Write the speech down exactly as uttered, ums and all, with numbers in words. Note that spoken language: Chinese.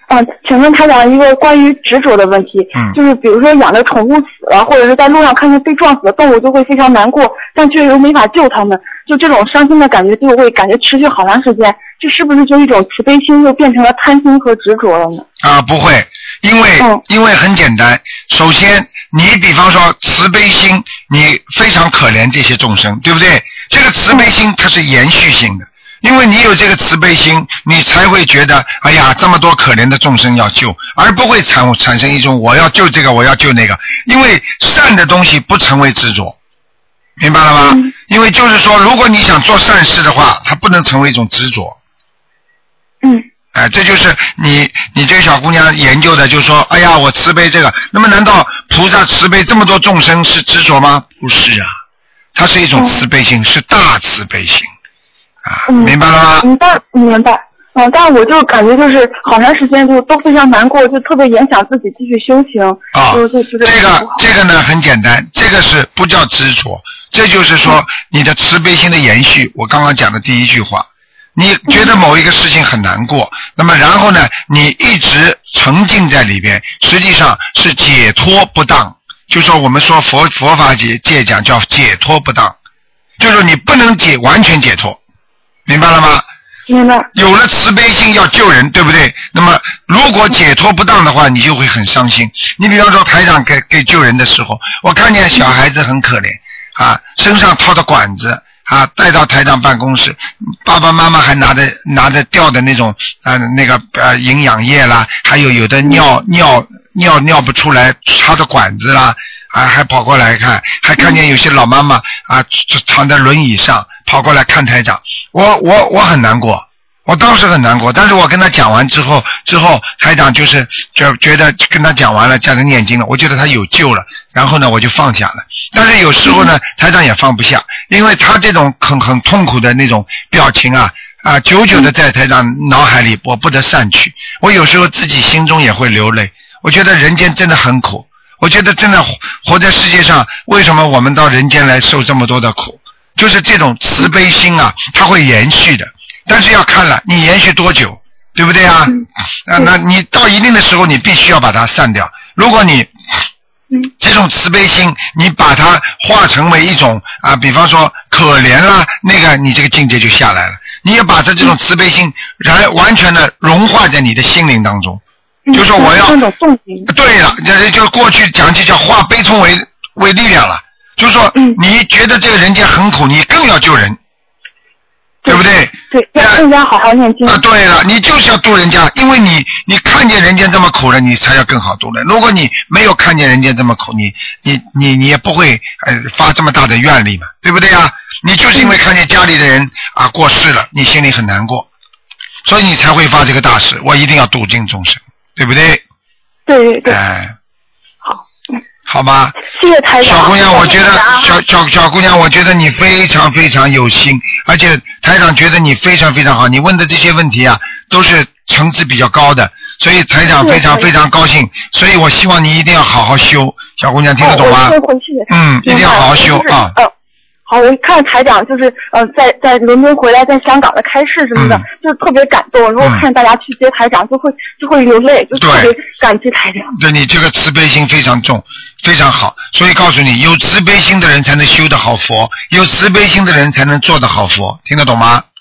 嗯，请问台长一个关于执着的问题， 嗯， 就是比如说养的宠物死了，或者是在路上看见被撞死的动物，就会非常难过，但却又没法救它们，就这种伤心的感觉就会感觉持续好长时间，这是不是就一种慈悲心又变成了贪心和执着了呢？ 啊，不会，因为、 嗯、 因为很简单，首先你比方说慈悲心，你非常可怜这些众生，对不对？这个慈悲心它是延续性的。因为你有这个慈悲心，你才会觉得哎呀这么多可怜的众生要救，而不会产产生一种我要救这个我要救那个。因为善的东西不成为执着，明白了吗？嗯、因为就是说如果你想做善事的话，它不能成为一种执着。 嗯。 哎、呃，这就是你你这个小姑娘研究的，就是说哎呀我慈悲这个，那么难道菩萨慈悲这么多众生是执着吗？不是啊，它是一种慈悲心，嗯、是大慈悲心。 嗯， 明白了吗？ 嗯，但明白。嗯，但我就感觉就是好长时间就都非常难过，就特别影响自己继续修行。 啊、哦， 就就这个这个呢很简单，这个是不叫执着，这就是说你的慈悲心的延续。我刚刚讲的第一句话，你觉得某一个事情很难过，嗯、那么然后呢，你一直沉浸在里边，实际上是解脱不当。就说我们说佛佛法界界讲叫解脱不当，就是你不能解完全解脱。明白了吗？ 明白。 有了慈悲心要救人，对不对？那么如果解脱不当的话，你就会很伤心。你比方说台长给给救人的时候，我看见小孩子很可怜啊，身上套着管子啊，带到台长办公室，爸爸妈妈还拿着拿着吊的那种啊那个呃营养液啦，还有有的尿尿尿尿不出来插着管子啦。啊，还跑过来看，还看见有些老妈妈啊躺在轮椅上跑过来看台长，我我我很难过，我当时很难过，但是我跟他讲完之后，之后台长就是就觉得跟他讲完了，叫他念经了，我觉得他有救了，然后呢我就放下了。但是有时候呢，台长也放不下，因为他这种很很痛苦的那种表情啊啊，久久的在台长脑海里我不得散去，我有时候自己心中也会流泪，我觉得人间真的很苦。我觉得真的活在世界上，为什么我们到人间来受这么多的苦？就是这种慈悲心啊，它会延续的，但是要看了你延续多久，对不对啊？啊，那你到一定的时候，你必须要把它散掉。如果你这种慈悲心，你把它化成为一种啊，比方说可怜啦，那个你这个境界就下来了。你要把这这种慈悲心然完全的融化在你的心灵当中。就说我要对了，就过去讲起叫化悲痛为为力量了，就说你觉得这个人间很苦，你更要救人，对不对？ 对，要更加好好念经。啊， 对了，你就是要度人家，因为你你看见人间这么苦了，你才要更好度人。如果你没有看见人间这么苦，你你你你也不会呃发这么大的愿力嘛，对不对啊？你就是因为看见家里的人啊过世了，你心里很难过，所以你才会发这个大誓，我一定要度尽众生。对不对？ 对对对。 哎， 好， 好吧。 谢谢台长。 小姑娘，我觉得小小小姑娘，我觉得你非常非常有心，而且台长觉得你非常非常好。你问的这些问题啊，都是层次比较高的，所以台长非常非常高兴。所以我希望你一定要好好修，小姑娘听得懂吗？ 哦、 嗯，一定要好好修啊。 呃好，我看台长就是呃在在伦敦回来，在香港的开市什么的，嗯、就是特别感动。如果看大家去接台长，就会就会流泪，就特别感激台长。 对，你这个慈悲心非常重，非常好。所以告诉你，有慈悲心的人才能修得好佛，有慈悲心的人才能做得好佛，听得懂吗？